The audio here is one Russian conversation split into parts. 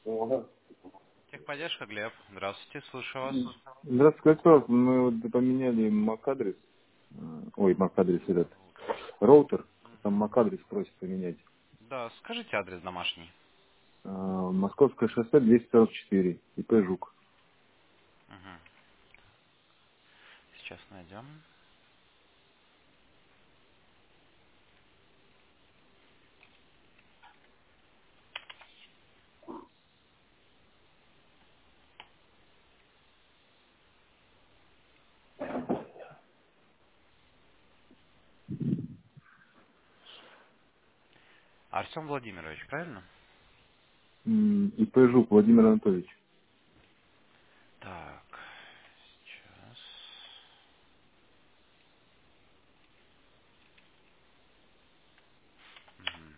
Ага. Техподдержка, Глеб. Здравствуйте, слушаю вас. Здравствуйте, Кольцов. Мы вот поменяли MAC-адрес. Ой, MAC-адрес этот. Роутер. Там Мгм. MAC-адрес просит поменять. Да, скажите адрес домашний. Московское шоссе 244. ИП Жук. Мгм. Сейчас найдем. Артем Владимирович, правильно? ИП Жук Владимир Анатольевич. Так, сейчас. Мгм.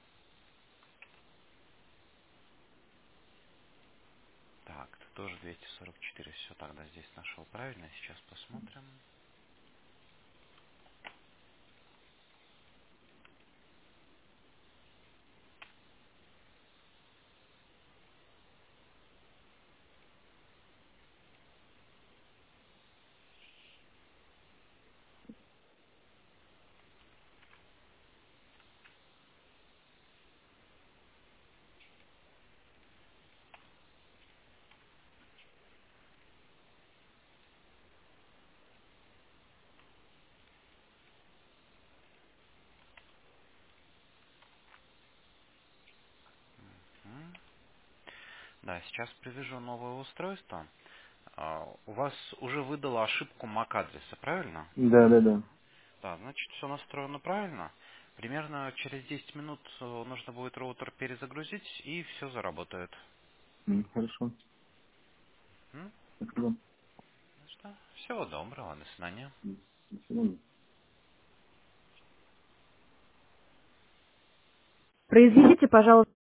Так, это тоже 244. Все, тогда здесь нашел правильно. Сейчас посмотрим. М. Да, сейчас привяжу новое устройство. У вас уже выдало ошибку MAC-адреса, правильно? Да, да, да. Да, значит, все настроено правильно. Примерно через 10 минут нужно будет роутер перезагрузить, и все заработает. Хорошо. М? Спасибо. Ну что, всего доброго, до свидания. До свидания. Произведите, пожалуйста.